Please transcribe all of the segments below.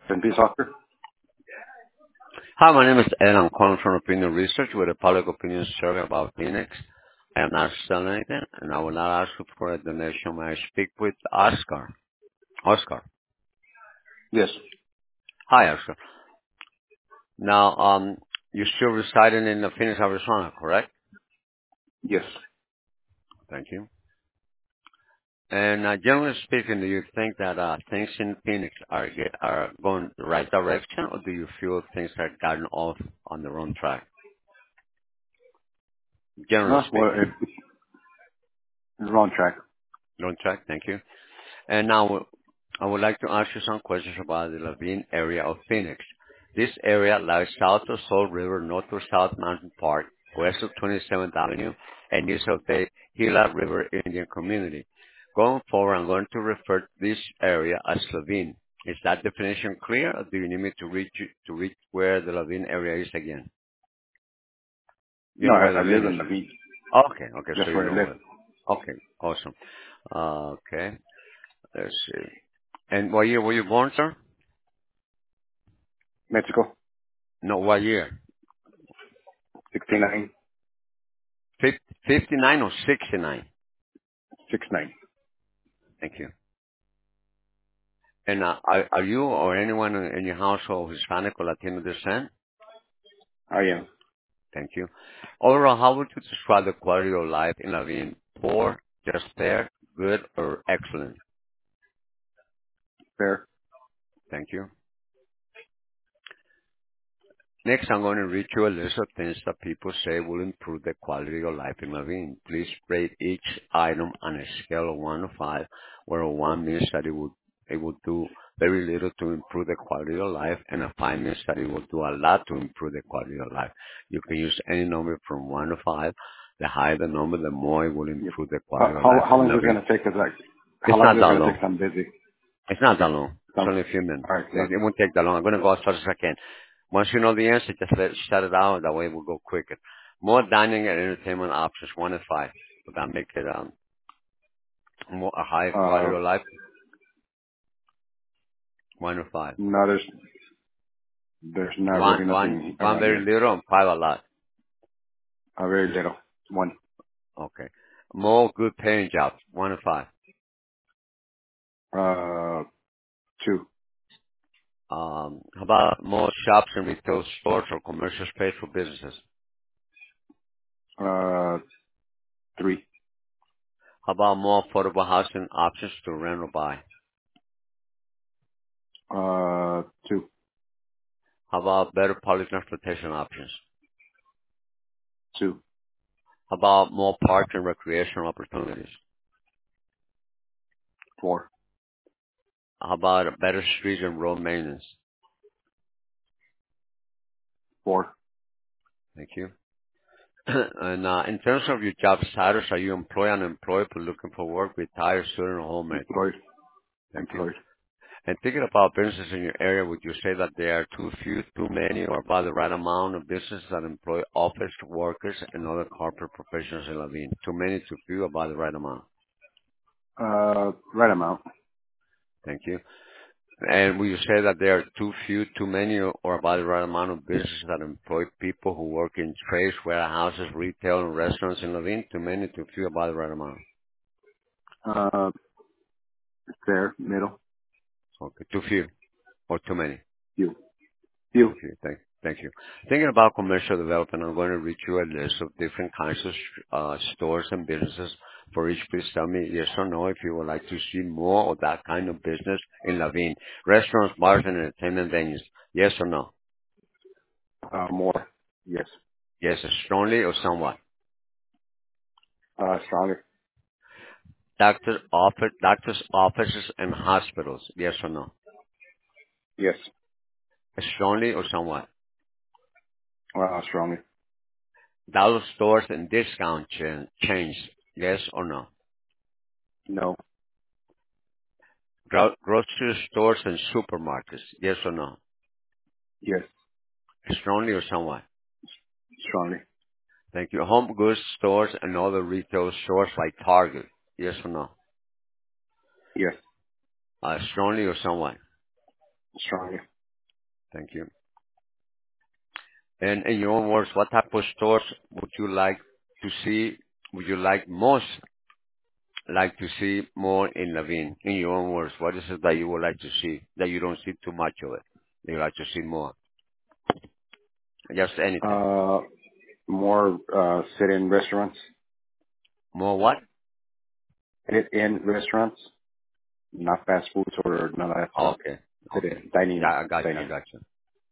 Can be soccer? Hi, my name is Ed. I'm calling from Opinion Research with a public opinion survey about Phoenix. I am not selling anything, and I will not ask you for a donation. May I speak with Oscar? Oscar. Yes. Hi, Oscar. Now, you're still residing in Phoenix, Arizona, correct? Yes. Thank you. And generally speaking, do you think that things in Phoenix are going the right direction, or do you feel things are gotten off on the wrong track? Generally Well, speaking, it's wrong track. wrong track. Thank you. And now I would like to ask you some questions about the Laveen area of Phoenix. This area lies south of Salt River, north of South Mountain Park, west of 27th Avenue, and east of the Gila River Indian Community. Going forward, I'm going to refer to this area as Laveen. Is that definition clear, or do you need me to reach where the Laveen area is again? You No, know where I live Laveen is? in the beach. Okay, That's so you where I know live. where. Okay, awesome. Okay, let's see. And what year were you born, sir? Mexico, No, what year? 69, 59 or 69? 69. Thank you. And are you or anyone in your household Hispanic or Latino descent? I am. Thank you. Overall, how would you describe the quality of life in Laveen? Poor, just fair, good, or excellent? Fair. Thank you. Next, I'm going to read you a list of things that people say will improve the quality of life in Laveen. Please rate each item on a scale of 1 to 5, where a 1 means that it would do very little to improve the quality of life, and a 5 means that it will do a lot to improve the quality of life. You can use any number from 1 to 5. The higher the number, the more it will Yep. improve the quality of How, life how in long is this Laveen. going to take? How It's long is not this that going to take? long. 'Cause I'm busy. It's not that long. So, It's only a few minutes. all right. So, It won't take that long. I'm going to go as fast as I can. Once you know the answer, just shut it out. That way we'll go quicker. More dining and entertainment options, 1 to 5. Would that make it a higher quality uh, of life? 1 to 5. no, there's not One, really one, nothing one around very here. little and 5 a lot. Very little. One. Okay. More good paying jobs, 1 to 5. Uh, two. How about more shops and retail stores or commercial space for businesses? Uh, three. How about more affordable housing options to rent or buy? Two. How about better public transportation options? Two. How about more park and recreational opportunities? Four. How about better streets and road maintenance? Four. Thank you. And in terms of your job status, are you employed, unemployed, but looking for work, retired, student, or homemade? Employed. Thank you. Employed. And thinking about businesses in your area, would you say that there are too few, too many, or about the right amount of businesses that employ office workers and other corporate professionals in Laveen? Too many, too few, about the right amount? Right amount. Thank you. And will you say that there are too few, too many, or about the right amount of businesses that employ people who work in trades, warehouses, retail, and restaurants in Levine? Too many, too few, about the right amount? Uh, fair. Middle. Okay, too few, or too many? Few. Few. Too few. Thank you. Thinking about commercial development, I'm going to read you a list of different kinds of stores and businesses. For each, please tell me yes or no if you would like to see more of that kind of business in Levine. Restaurants, bars, and entertainment venues. Yes or no? More. Yes. Yes, strongly or somewhat. Stronger. Doctors' offices and hospitals. Yes or no? Yes. Strongly or somewhat. Stronger. Dollar stores and discount chains. Yes or no? No. Grocery stores and supermarkets. Yes or no? Yes. Strongly or somewhat. Stronger. Thank you. Home goods stores and other retail stores like Target. Yes or no? Yes. Strongly or somewhat. Stronger. Thank you. And in your own words, what type of stores would you like to see? Would you like to see more in Lavin? In your own words, what is it that you would like to see that you don't see too much of it? That you like to see more? Just anything. Uh, more sit-in restaurants. More what? Sit-in restaurants, not fast foods or none of that stuff. Okay. Okay. Sit-in, dining, Yeah, I got you. I dining. got you.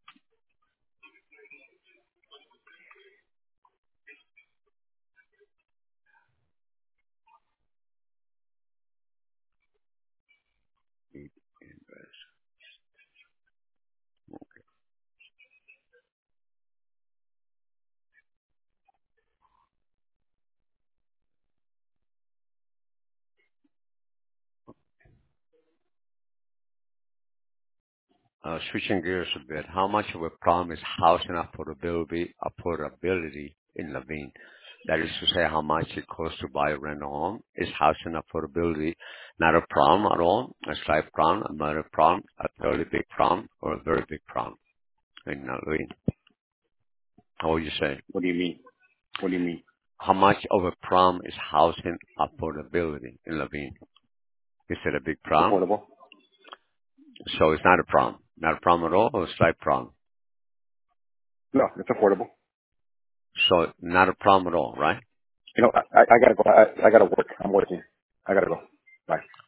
Switching gears a bit, how much of a problem is housing affordability in Lavin? That is to say, how much it costs to buy or rent a home. Is housing affordability not a problem at all? A slight problem, a moderate problem, a fairly big problem, or a very big problem in Lavin? How would you say? What do you mean? What do you mean? How much of a problem is housing affordability in Lavin? Is it a big It's problem? affordable. So it's not a problem. Not a problem at all, or a slight problem. No, it's affordable. So not a problem at all, right? You know, I gotta go. I gotta work. I'm working. I gotta go. Bye.